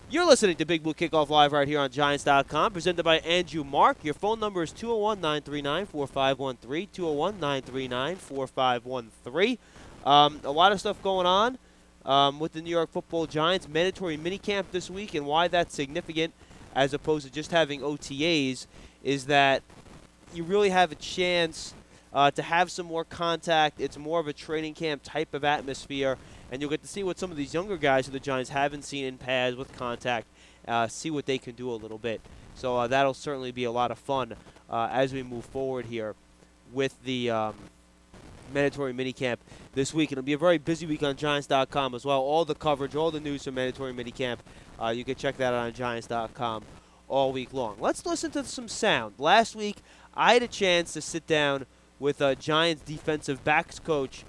You're listening to Big Blue Kickoff Live right here on Giants.com, presented by Andrew Mark. Your phone number is 201-939-4513, 201-939-4513. A lot of stuff going on with the New York Football Giants. Mandatory minicamp this week, and why that's significant as opposed to just having OTAs is that you really have a chance to have some more contact. It's more of a training camp type of atmosphere, and you'll get to see what some of these younger guys who the Giants haven't seen in pads with contact, see what they can do a little bit. So that'll certainly be a lot of fun as we move forward here with the mandatory minicamp this week. It'll be a very busy week on Giants.com as well. All the coverage, all the news from mandatory minicamp, you can check that out on Giants.com all week long. Let's listen to some sound. Last week, I had a chance to sit down with Giants defensive backs coach,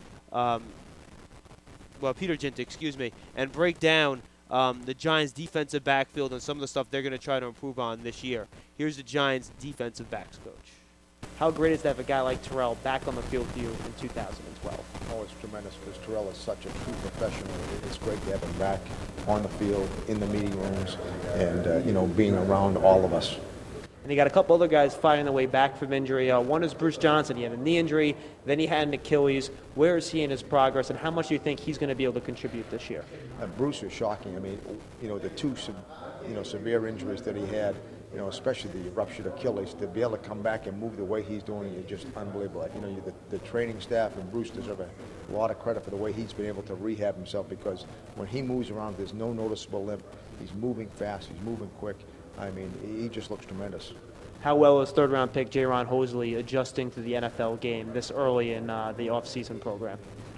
Peter Ginta, and break down the Giants defensive backfield and some of the stuff they're going to try to improve on this year. Here's the Giants defensive backs coach. How great is to have a guy like Terrell back on the field for you in 2012? Oh, it's tremendous because Terrell is such a true professional. It's great to have him back on the field, in the meeting rooms, and, being around all of us. And you got a couple other guys fighting their way back from injury. One is Bruce Johnson. He had a knee injury, then he had an Achilles. Where is he in his progress, and how much do you think he's going to be able to contribute this year? Bruce is shocking. I mean, the two, severe injuries that he had, especially the ruptured Achilles, to be able to come back and move the way he's doing is just unbelievable. The training staff and Bruce deserve a lot of credit for the way he's been able to rehab himself, because when he moves around, there's no noticeable limp. He's moving fast. He's moving quick. I mean, he just looks tremendous. How well is third-round pick Jaron Hosley adjusting to the NFL game this early in the off-season program?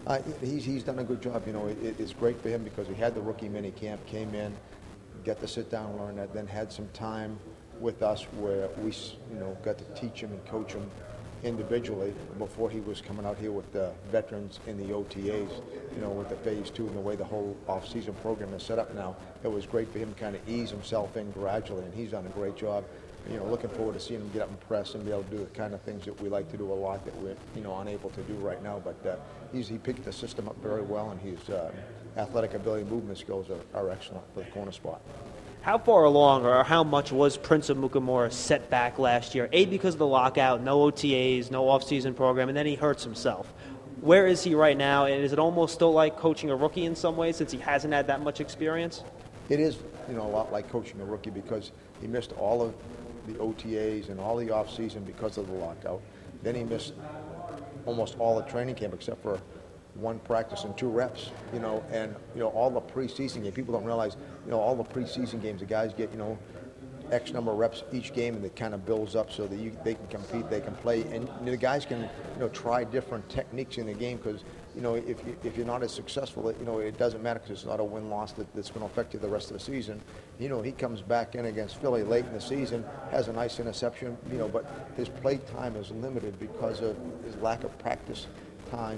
He's done a good job. It's great for him because he had the rookie mini camp, came in, got to sit down and learn that, then had some time with us where we, got to teach him and coach him individually before he was coming out here with the veterans in the OTAs, with the phase 2 and the way the whole off-season program is set up now. It was great for him to kind of ease himself in gradually, and he's done a great job. Looking forward to seeing him get up and press and be able to do the kind of things that we like to do a lot that we're, unable to do right now. But he picked the system up very well, and his athletic ability, movement skills are excellent for the corner spot. How far along or how much was Prince Amukamara set back last year? Because of the lockout, no OTAs, no off-season program, and then he hurts himself. Where is he right now, and is it almost still like coaching a rookie in some ways since he hasn't had that much experience? It is, a lot like coaching a rookie because he missed all of the OTAs and all the off-season because of the lockout. Then he missed almost all the training camp except for one practice and 2 reps, and all the preseason games. People don't realize, all the preseason games, the guys get, X number of reps each game, and it kind of builds up so that they can compete, they can play, and the guys can, try different techniques in the game because, if you're not as successful, it doesn't matter because it's not a win-loss that's going to affect you the rest of the season. He comes back in against Philly late in the season, has a nice interception, but his play time is limited because of his lack of practice time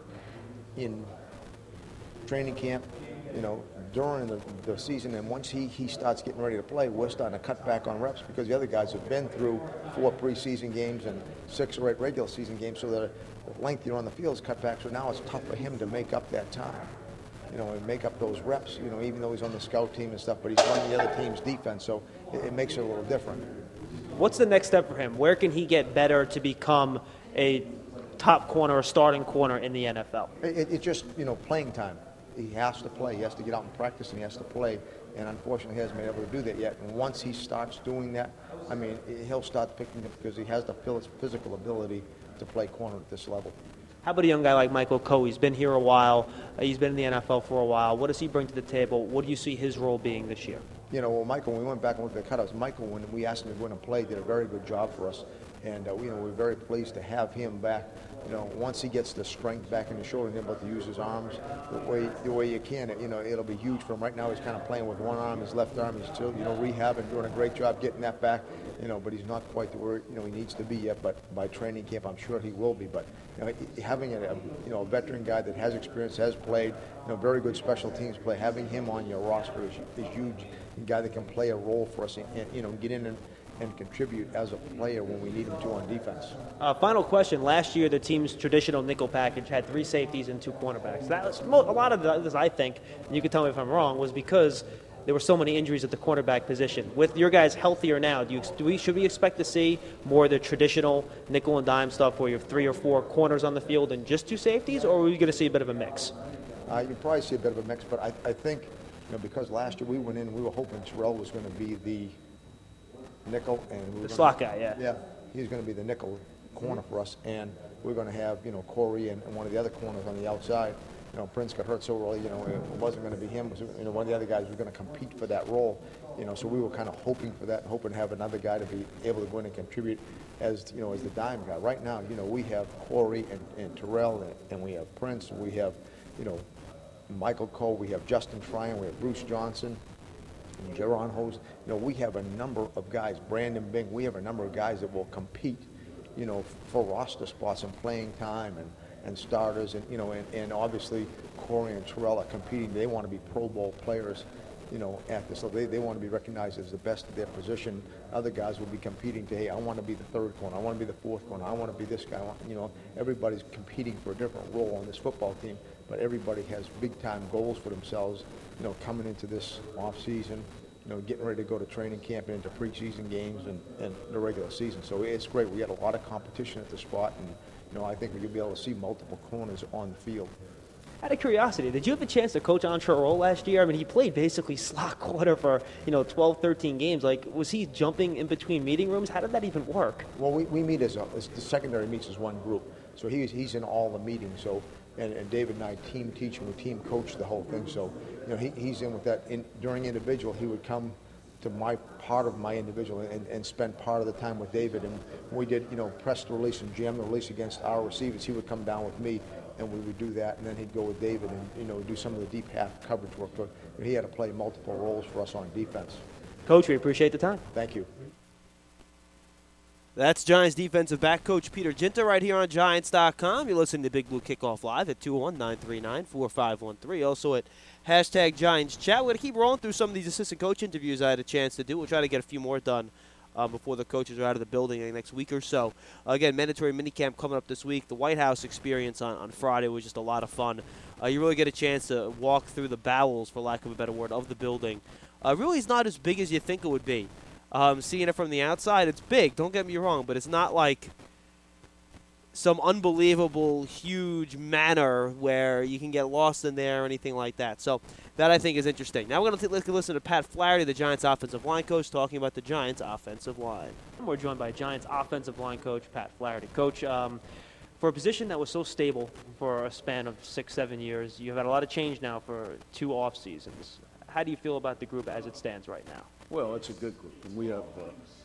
in training camp, during the season, and once he starts getting ready to play, we're starting to cut back on reps because the other guys have been through 4 preseason games and 6 or 8 regular season games, so the length you're on the field is cut back, so now it's tough for him to make up that time, and make up those reps, even though he's on the scout team and stuff, but he's running the other team's defense, so it makes it a little different. What's the next step for him? Where can he get better to become a top corner or starting corner in the NFL? It's just, playing time. He has to play. He has to get out and practice, and he has to play. And unfortunately, he hasn't been able to do that yet. And once he starts doing that, he'll start picking up because he has the physical ability to play corner at this level. How about a young guy like Michael Coe? He's been here a while. He's been in the NFL for a while. What does he bring to the table? What do you see his role being this year? Michael, when we went back and looked at the cutouts, Michael, when we asked him to go in and play, did a very good job for us. And, we're very pleased to have him back. Once he gets the strength back in his shoulder and able to use his arms the way you can, it'll be huge for him. Right now he's kind of playing with one arm, his left arm. He's still, rehabbing, doing a great job getting that back, but he's not quite to where, he needs to be yet. But by training camp, I'm sure he will be. But, having a veteran guy that has experience, has played, very good special teams play, having him on your roster is huge. A guy that can play a role for us and get in and contribute as a player when we need him to on defense. Final question. Last year, the team's traditional nickel package had 3 safeties and 2 cornerbacks. That was a lot of this, I think, and you can tell me if I'm wrong, was because there were so many injuries at the cornerback position. With your guys healthier now, should we expect to see more of the traditional nickel and dime stuff where you have 3 or 4 corners on the field and just 2 safeties, or are we going to see a bit of a mix? You probably see a bit of a mix, but I think, because last year we went in and we were hoping Terrell was going to be the nickel and the slot guy, yeah. Yeah, he's going to be the nickel corner for us, and we're going to have Corey and one of the other corners on the outside. Prince got hurt so early, it wasn't going to be him. One of the other guys was going to compete for that role, so we were kind of hoping for that, hoping to have another guy to be able to go in and contribute as the dime guy. Right now, we have Corey and Terrell, and we have Prince, we have, Michael Cole, we have Justin Tryon, we have Bruce Johnson, and Jaron Hose. We have a number of guys, Brandon Bing, we have a number of guys that will compete, for roster spots and playing time and starters, and obviously Corey and Terrell are competing. They want to be Pro Bowl players, at this. So they want to be recognized as the best of their position. Other guys will be competing to, hey, I want to be the 3rd corner, I want to be the 4th corner, I want to be this guy. Everybody's competing for a different role on this football team, but everybody has big-time goals for themselves, coming into this off season, getting ready to go to training camp and into preseason games and the regular season. So it's great. We had a lot of competition at the spot, and I think you'll be able to see multiple corners on the field. Out of curiosity, did you have a chance to coach Antrel Rolle last year? I mean, he played basically slot corner for 12, 13 games. Like, was he jumping in between meeting rooms? How did that even work? Well, we meet as the secondary meets as one group, so he's in all the meetings. So and David and I team teach and we team coach the whole thing. So he's in with that. During individual, he would come to my part of my individual and spend part of the time with David. And when we did, press the release and jam the release against our receivers, he would come down with me and we would do that, and then he'd go with David and, do some of the deep half coverage work. But he had to play multiple roles for us on defense. Coach, we appreciate the time. Thank you. That's Giants defensive back coach Peter Ginter right here on Giants.com. You're listening to Big Blue Kickoff Live at 201-939-4513. Also at hashtag Giants Chat. We're going to keep rolling through some of these assistant coach interviews I had a chance to do. We'll try to get a few more done before the coaches are out of the building in the next week or so. Again, mandatory minicamp coming up this week. The White House experience on Friday was just a lot of fun. You really get a chance to walk through the bowels, for lack of a better word, of the building. Really is not as big as you think it would be. Seeing it from the outside, it's big, don't get me wrong, but it's not like some unbelievable, huge manor where you can get lost in there or anything like that. So that, I think, is interesting. Now we're going to listen to Pat Flaherty, the Giants offensive line coach, talking about the Giants offensive line. We're joined by Giants offensive line coach Pat Flaherty. Coach, for a position that was so stable for a span of 6-7 years, you've had a lot of change now for 2 off seasons. How do you feel about the group as it stands right now? Well, it's a good group, and we have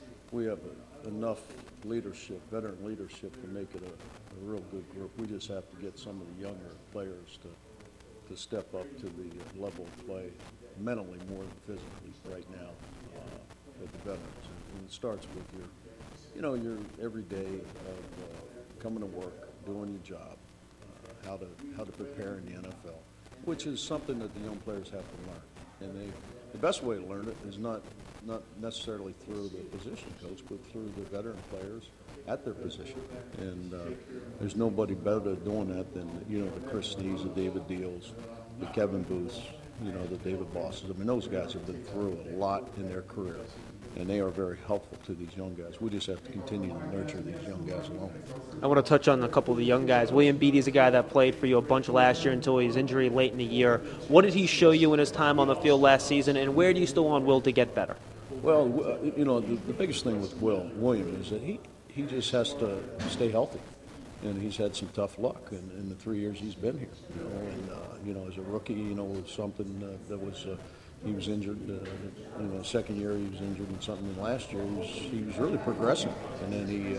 enough leadership, veteran leadership, to make it a real good group. We just have to get some of the younger players to step up to the level of play, mentally more than physically right now, with the veterans. And it starts with your every day of coming to work, doing your job, how to prepare in the NFL, which is something that the young players have to learn. And the best way to learn it is not necessarily through the position coach, but through the veteran players at their position. And there's nobody better at doing that than the Chris Snees, the David Deals, the Kevin Booths, the David Bosses. I mean, those guys have been through a lot in their career, and they are very helpful to these young guys. We just have to continue to nurture these young guys along. I want to touch on a couple of the young guys. William Beatty is a guy that played for you a bunch last year until his injury late in the year. What did he show you in his time on the field last season, and where do you still want Will to get better? Well, the biggest thing with William is that he just has to stay healthy. And he's had some tough luck in the 3 years he's been here. As a rookie, was something that was he was injured. Second year he was injured in something. And last year he was really progressing, and then he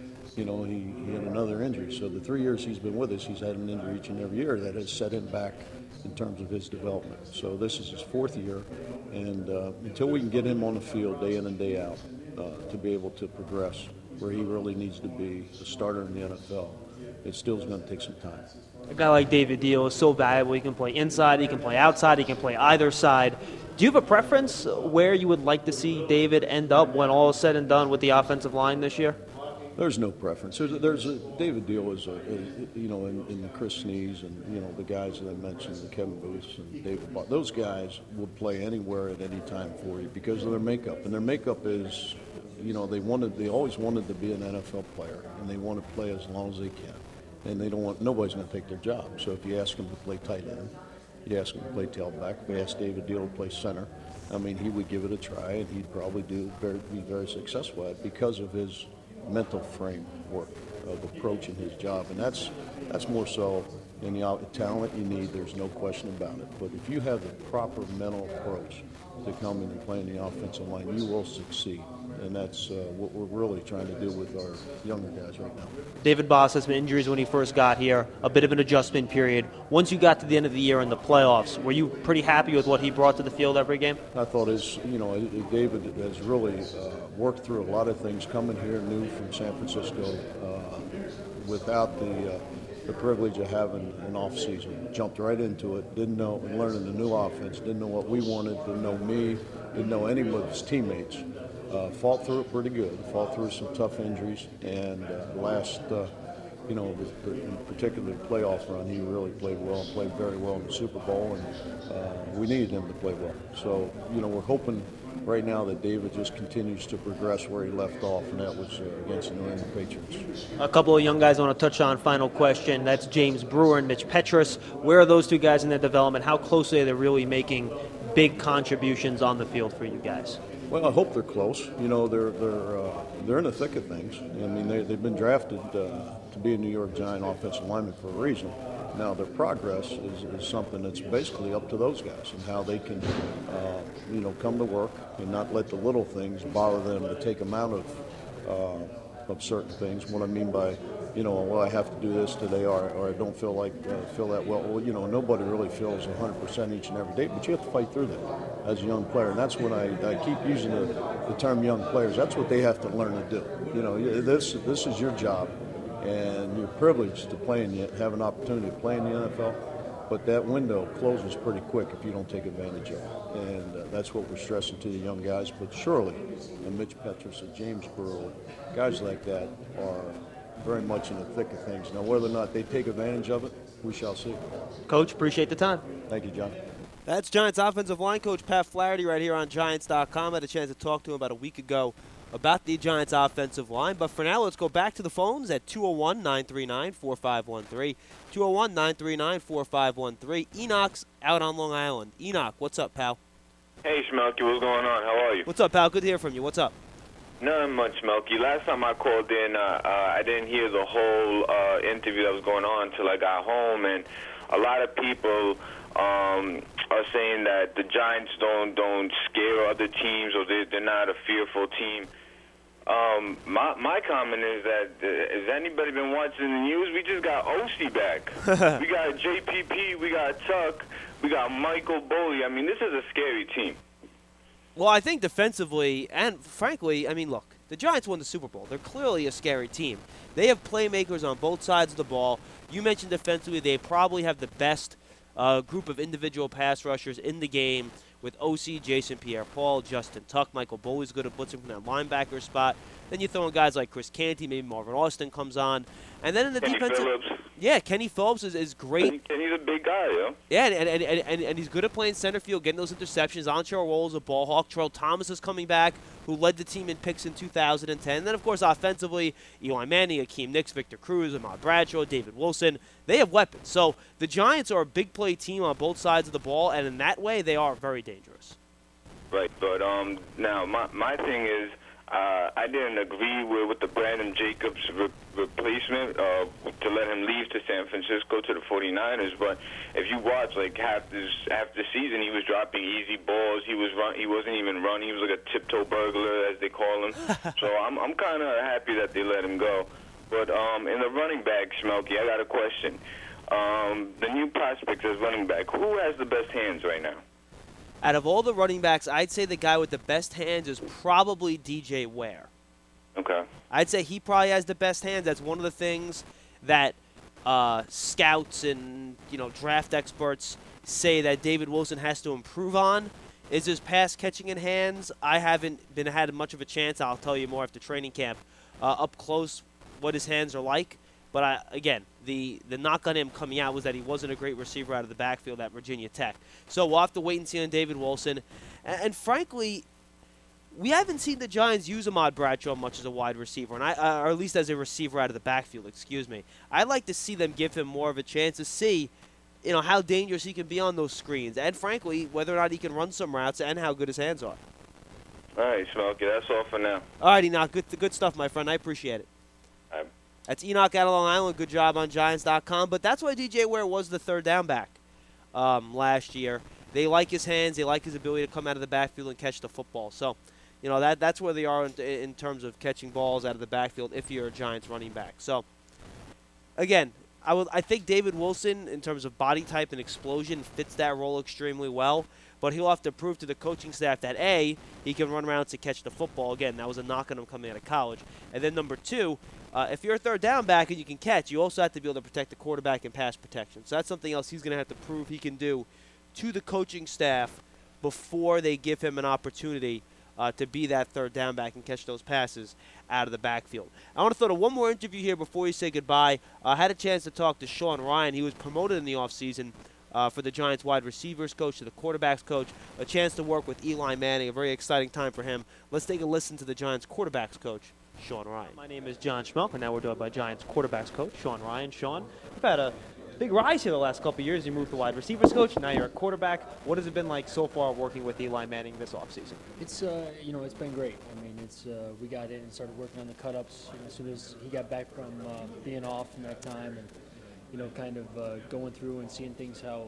had another injury. So the 3 years he's been with us, he's had an injury each and every year that has set him back in terms of his development. So this is his 4th year, and until we can get him on the field day in and day out to be able to progress where he really needs to be a starter in the NFL, it still is going to take some time. A guy like David Deal is so valuable. He can play inside, he can play outside, he can play either side. Do you have a preference where you would like to see David end up when all is said and done with the offensive line this year? There's no preference. David Deal is in the Chris Snees and the guys that I mentioned, the Kevin Booth and David Bott. Those guys will play anywhere at any time for you because of their makeup, and their makeup is, they always wanted to be an NFL player, and they want to play as long as they can, and nobody's going to take their job. So if you ask them to play tight end, you ask him to play tailback, if you ask David Deal to play center, he would give it a try, and he'd probably be very successful at it because of his mental framework of approaching his job, and that's more so than the talent you need. There's no question about it. But if you have the proper mental approach to come in and play in the offensive line, you will succeed, and that's what we're really trying to do with our younger guys right now. David Boss has some injuries when he first got here, a bit of an adjustment period. Once you got to the end of the year in the playoffs, were you pretty happy with what he brought to the field every game? I thought David has really worked through a lot of things coming here new from San Francisco without the privilege of having an off season. Jumped right into it, didn't know, and learning the new offense, didn't know what we wanted, didn't know me, didn't know any of his teammates. Fought through it pretty good, fought through some tough injuries, and in particular the playoff run, he really played well, played very well in the Super Bowl, and we needed him to play well. So, we're hoping right now that David just continues to progress where he left off, and that was against the New England Patriots. A couple of young guys I want to touch on. Final question. That's James Brewer and Mitch Petrus. Where are those two guys in their development? How closely are they really making big contributions on the field for you guys? Well, I hope they're close. They're in the thick of things. They've been drafted to be a New York Giant offensive lineman for a reason. Now, their progress is something that's basically up to those guys and how they can, come to work and not let the little things bother them to take them out of certain things. What I mean by, I have to do this today, or I don't feel that well. Well, nobody really feels 100% each and every day, but you have to fight through that as a young player. And that's when I keep using the term young players. That's what they have to learn to do. This is your job, and you're privileged to have an opportunity to play in the NFL. But that window closes pretty quick if you don't take advantage of it. And that's what we're stressing to the young guys. But surely, Mitch Petrus and James Brewer, guys like that are very much in the thick of things. Now, whether or not they take advantage of it, we shall see. Coach, appreciate the time. Thank you, John. That's Giants offensive line coach Pat Flaherty right here on Giants.com. I had a chance to talk to him about a week ago about the Giants offensive line. But for now, let's go back to the phones at 201-939-4513. 201-939-4513. Enoch's out on Long Island. Enoch, what's up, pal? Hey, Schmelke, what's going on? How are you? What's up, pal? Good to hear from you. What's up? Not much, Schmelke. Last time I called in, I didn't hear the whole interview that was going on until I got home, and a lot of people are saying that the Giants don't scare other teams, or they're not a fearful team. My comment is that has anybody been watching the news? We just got OC back. We got JPP, we got Tuck, we got Michael Boley. This is a scary team. Well, I think defensively, and frankly, look, the Giants won the Super Bowl. They're clearly a scary team. They have playmakers on both sides of the ball. You mentioned defensively, they probably have the best group of individual pass rushers in the game with OC, Jason Pierre-Paul, Justin Tuck. Michael Boley's good at blitzing from that linebacker spot. Then you throw in guys like Chris Canty, maybe Marvin Austin comes on. And then in the defensive... Phillips. Yeah, Kenny Phillips is great. Kenny's a big guy, yeah. Yeah, and he's good at playing center field, getting those interceptions. Antrell Roll is a ball hawk. Terrell Thomas is coming back, who led the team in picks in 2010. And then, of course, offensively, Eli Manning, Akeem Nicks, Victor Cruz, Ahmad Bradshaw, David Wilson. They have weapons. So the Giants are a big play team on both sides of the ball, and in that way, they are very dangerous. Right, but now my thing is, I didn't agree with the Brandon Jacobs replacement to let him leave to San Francisco to the 49ers. But if you watch half the season, he was dropping easy balls. He wasn't even running. He was like a tiptoe burglar, as they call him. So I'm kind of happy that they let him go. But in the running back, Schmelke, I got a question. The new prospects as running back, who has the best hands right now? Out of all the running backs, I'd say the guy with the best hands is probably DJ Ware. Okay. I'd say he probably has the best hands. That's one of the things that scouts and draft experts say that David Wilson has to improve on is his pass catching in hands. I haven't had much of a chance. I'll tell you more after training camp up close what his hands are like. But again, the knock on him coming out was that he wasn't a great receiver out of the backfield at Virginia Tech. So we'll have to wait and see on David Wilson. And frankly, we haven't seen the Giants use Ahmad Bradshaw much as a wide receiver, or at least as a receiver out of the backfield. Excuse me. I'd like to see them give him more of a chance to see, how dangerous he can be on those screens, and frankly, whether or not he can run some routes and how good his hands are. All right, Smokey, that's all for now. All right, Enoch. Good stuff, my friend. I appreciate it. All right. That's Enoch out of Long Island. Good job on Giants.com. But that's why DJ Ware was the third down back last year. They like his hands. They like his ability to come out of the backfield and catch the football. So, that's where they are in terms of catching balls out of the backfield if you're a Giants running back. So, again, I think David Wilson, in terms of body type and explosion, fits that role extremely well. But he'll have to prove to the coaching staff that, A, he can run around to catch the football. Again, that was a knock on him coming out of college. And then number two, if you're a third down back and you can catch, you also have to be able to protect the quarterback in pass protection. So that's something else he's going to have to prove he can do to the coaching staff before they give him an opportunity to be that third down back and catch those passes out of the backfield. I want to throw to one more interview here before we say goodbye. I had a chance to talk to Sean Ryan. He was promoted in the offseason for the Giants wide receivers coach to the quarterbacks coach, a chance to work with Eli Manning, a very exciting time for him. Let's take a listen to the Giants quarterbacks coach, Sean Ryan. My name is John Schmelk, and now we're joined by Giants quarterbacks coach, Sean Ryan. Sean, you've had a big rise here the last couple of years. You moved to wide receivers coach, and now you're a quarterback. What has it been like so far working with Eli Manning this offseason? It's it's been great. I mean, we got in and started working on the cut-ups as soon as he got back from being off from that time, and kind of going through and seeing things how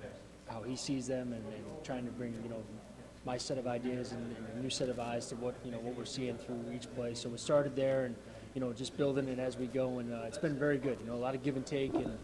he sees them, and trying to bring my set of ideas and a new set of eyes to what we're seeing through each play. So we started there, and just building it as we go, and it's been very good. A lot of give and take, and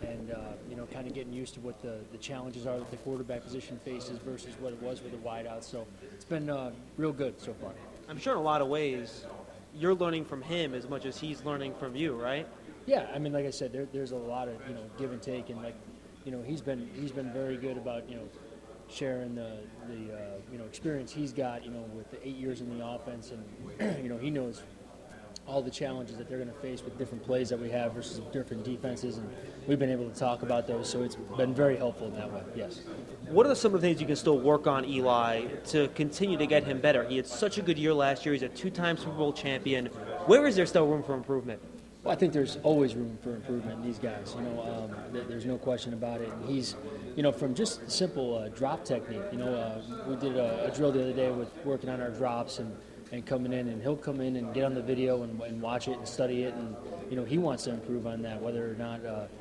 kind of getting used to what the challenges are that the quarterback position faces versus what it was with the wideouts. So it's been real good so far. I'm sure in a lot of ways you're learning from him as much as he's learning from you, right? Yeah, I mean, like I said, there's a lot of give and take, and he's been very good about sharing the experience he's got with the 8 years in the offense, and he knows all the challenges that they're going to face with different plays that we have versus different defenses, and we've been able to talk about those, so it's been very helpful in that way, yes. What are some of the things you can still work on Eli to continue to get him better? He had such a good year last year. He's a two-time Super Bowl champion. Where is there still room for improvement? Well, I think there's always room for improvement in these guys. There's no question about it. And he's, from just simple drop technique. We did a drill the other day with working on our drops and coming in, and he'll come in and get on the video and watch it and study it, and he wants to improve on that, whether or not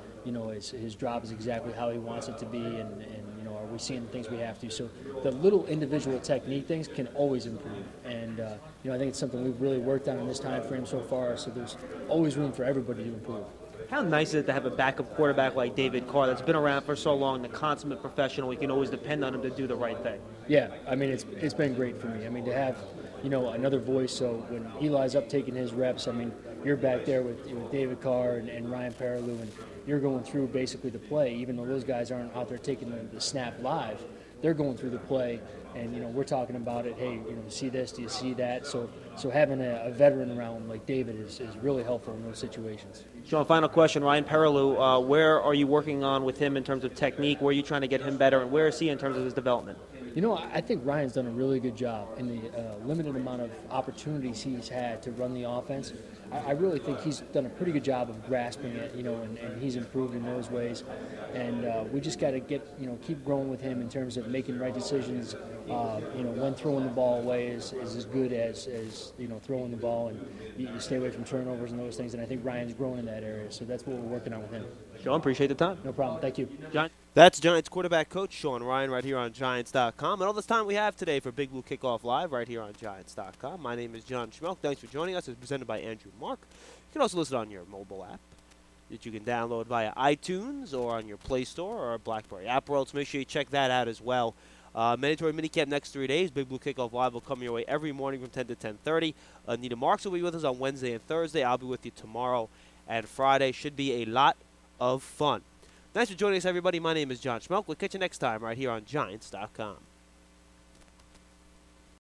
his drop is exactly how he wants it to be, and are we seeing the things we have to. So the little individual technique things can always improve, and I think it's something we've really worked on in this time frame so far, so there's always room for everybody to improve. How nice is it to have a backup quarterback like David Carr that's been around for so long, the consummate professional? We can always depend on him to do the right thing. Yeah, I mean, it's been great for me. I mean, to have another voice, so when Eli's up taking his reps, I mean, you're back there with David Carr and Ryan Paralleau, and you're going through basically the play, even though those guys aren't out there taking the snap live. They're going through the play, and we're talking about it. Hey, you see this? Do you see that? So having a veteran around like David is really helpful in those situations. Sean, final question. Ryan Paralleau, where are you working on with him in terms of technique? Where are you trying to get him better, and where is he in terms of his development? I think Ryan's done a really good job in the limited amount of opportunities he's had to run the offense. I really think he's done a pretty good job of grasping it, and he's improved in those ways. And we just got to keep growing with him in terms of making right decisions. When throwing the ball away is as good as throwing the ball, and you stay away from turnovers and those things. And I think Ryan's growing in that area, so that's what we're working on with him. Sean, appreciate the time. No problem. Thank you. John? That's Giants quarterback coach Sean Ryan right here on Giants.com. And all this time we have today for Big Blue Kickoff Live right here on Giants.com. My name is John Schmelk. Thanks for joining us. It's presented by Andrew Mark. You can also listen on your mobile app that you can download via iTunes or on your Play Store or BlackBerry app world. So make sure you check that out as well. Mandatory minicamp next 3 days. Big Blue Kickoff Live will come your way every morning from 10 to 10:30. Anita Marks will be with us on Wednesday and Thursday. I'll be with you tomorrow and Friday. Should be a lot of fun. Thanks for joining us, everybody. My name is John Schmelk. We'll catch you next time right here on Giants.com.